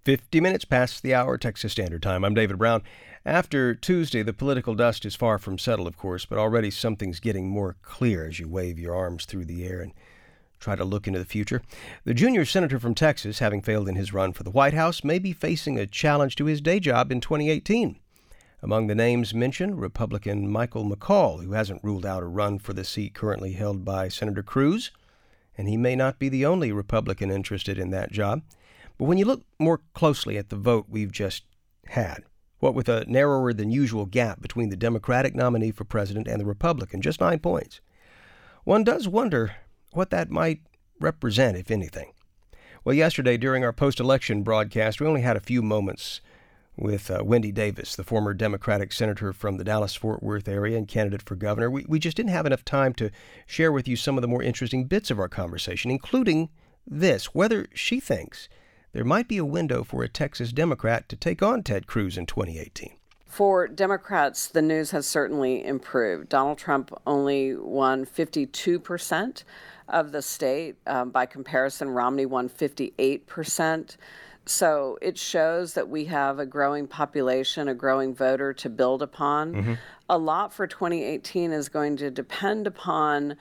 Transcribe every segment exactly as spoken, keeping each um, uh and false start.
fifty minutes past the hour, Texas Standard Time. I'm David Brown. After Tuesday, the political dust is far from settled, of course, but already something's getting more clear as you wave your arms through the air and try to look into the future. The junior senator from Texas, having failed in his run for the White House, may be facing a challenge to his day job in twenty eighteen. Among the names mentioned, Republican Michael McCaul, who hasn't ruled out a run for the seat currently held by Senator Cruz, and he may not be the only Republican interested in that job. But when you look more closely at the vote we've just had, what with a narrower than usual gap between the Democratic nominee for president and the Republican, just nine points, one does wonder what that might represent, if anything. Well, yesterday during our post-election broadcast, we only had a few moments with uh, Wendy Davis, the former Democratic senator from the Dallas-Fort Worth area and candidate for governor. We, we just didn't have enough time to share with you some of the more interesting bits of our conversation, including this, whether she thinks there might be a window for a Texas Democrat to take on Ted Cruz in twenty eighteen. For Democrats, the news has certainly improved. Donald Trump only won fifty-two percent of the state. Um, by comparison, Romney won fifty-eight percent. So it shows that we have a growing population, a growing voter to build upon. Mm-hmm. A lot for twenty eighteen is going to depend upon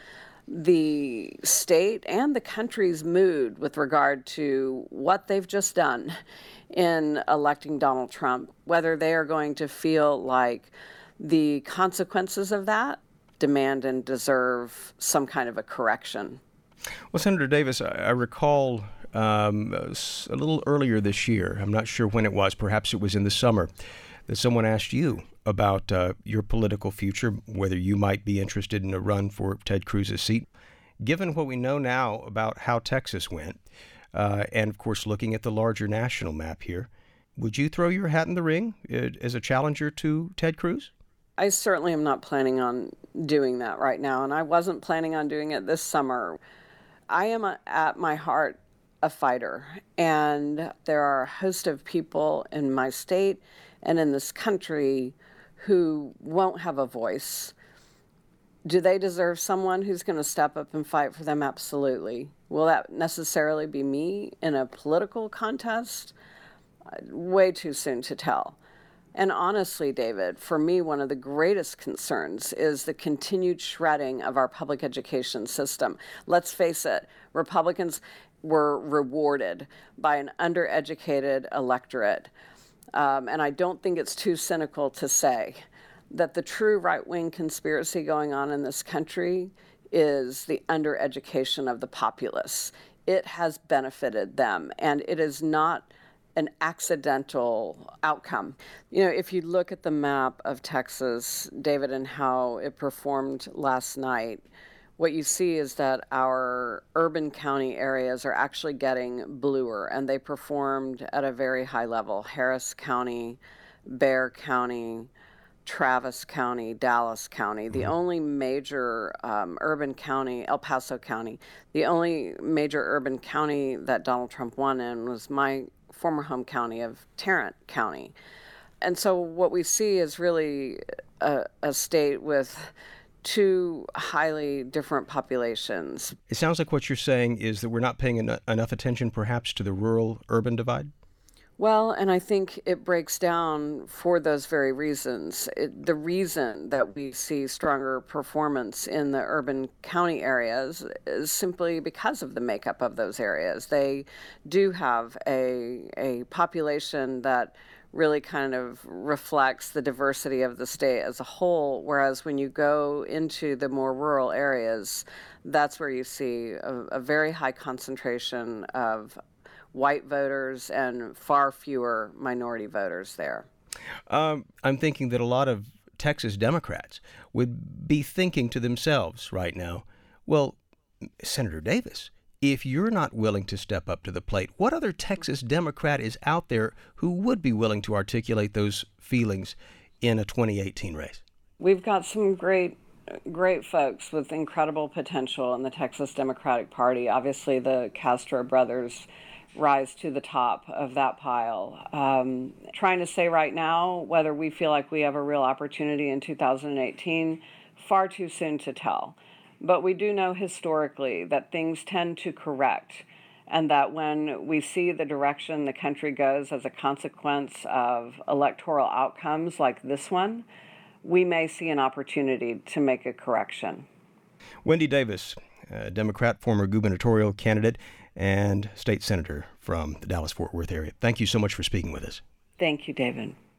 the state and the country's mood with regard to what they've just done in electing Donald Trump, whether they are going to feel like the consequences of that demand and deserve some kind of a correction. Well, Senator Davis, I, I recall um, a little earlier this year, I'm not sure when it was, perhaps it was in the summer, that someone asked you about uh, your political future, whether you might be interested in a run for Ted Cruz's seat. Given what we know now about how Texas went, uh, and of course looking at the larger national map here, would you throw your hat in the ring uh, as a challenger to Ted Cruz? I certainly am not planning on doing that right now, and I wasn't planning on doing it this summer. I am a, at my heart a fighter, and there are a host of people in my state and in this country who won't have a voice. Do they deserve someone who's going to step up and fight for them? Absolutely. Will that necessarily be me in a political contest? Way too soon to tell. And honestly, David, for me, one of the greatest concerns is the continued shredding of our public education system. Let's face it, Republicans were rewarded by an undereducated electorate. Um, and I don't think it's too cynical to say that the true right-wing conspiracy going on in this country is the undereducation of the populace. It has benefited them, and it is not an accidental outcome. You know, if you look at the map of Texas, David, and how it performed last night, what you see is that our urban county areas are actually getting bluer, and they performed at a very high level. Harris County, Bexar County, Travis County, Dallas County. The only major um, urban county, El Paso County, the only major urban county that Donald Trump won in was my former home county of Tarrant County. And so what we see is really a, a state with two highly different populations. It sounds like what you're saying is that we're not paying en- enough attention perhaps to the rural-urban divide? Well, and I think it breaks down for those very reasons. It, the reason that we see stronger performance in the urban county areas is simply because of the makeup of those areas. They do have a, a population that really kind of reflects the diversity of the state as a whole, whereas when you go into the more rural areas, that's where you see a, a very high concentration of white voters and far fewer minority voters there. Um, I'm thinking that a lot of Texas Democrats would be thinking to themselves right now, well, Senator Davis, if you're not willing to step up to the plate, what other Texas Democrat is out there who would be willing to articulate those feelings in a twenty eighteen race? We've got some great great folks with incredible potential in the Texas Democratic Party. Obviously, the Castro brothers rise to the top of that pile. Um, trying to say right now whether we feel like we have a real opportunity in two thousand eighteen, far too soon to tell. But we do know historically that things tend to correct and that when we see the direction the country goes as a consequence of electoral outcomes like this one, we may see an opportunity to make a correction. Wendy Davis, a Democrat, former gubernatorial candidate, and state senator from the Dallas-Fort Worth area. Thank you so much for speaking with us. Thank you, David.